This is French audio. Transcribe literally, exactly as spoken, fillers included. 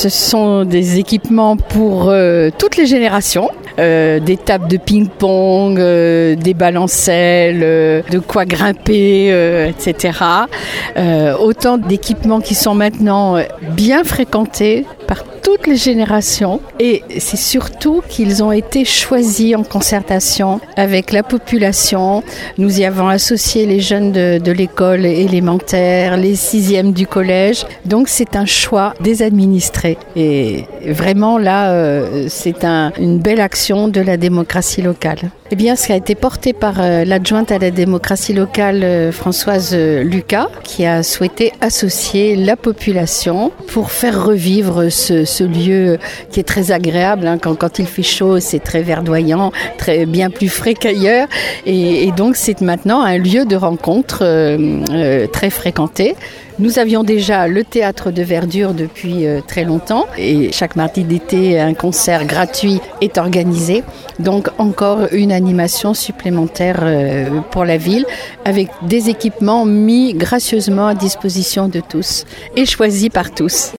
ce sont des équipements pour euh, toutes les générations. Euh, des tables de ping-pong, euh, des balancelles, euh, de quoi grimper, euh, et cetera. Euh, autant d'équipements qui sont maintenant bien fréquentés par toutes les générations, et c'est surtout qu'ils ont été choisis en concertation avec la population. Nous y avons associé les jeunes de, de l'école élémentaire, les sixièmes du collège. Donc c'est un choix des administrés. Et vraiment là, euh, c'est un, une belle action de la démocratie locale. Eh bien, ce qui a été porté par euh, l'adjointe à la démocratie locale, euh, Françoise euh, Lucas, qui a souhaité associer la population pour faire revivre ce, ce lieu qui est très agréable. Hein. Quand, quand il fait chaud, c'est très verdoyant, très, bien plus frais qu'ailleurs. Et, et donc, c'est maintenant un lieu de rencontre euh, euh, très fréquenté. Nous avions déjà le théâtre de verdure depuis euh, très longtemps et chaque mardi d'été, un concert gratuit est organisé. Donc encore une animation supplémentaire euh, pour la ville avec des équipements mis gracieusement à disposition de tous et choisis par tous.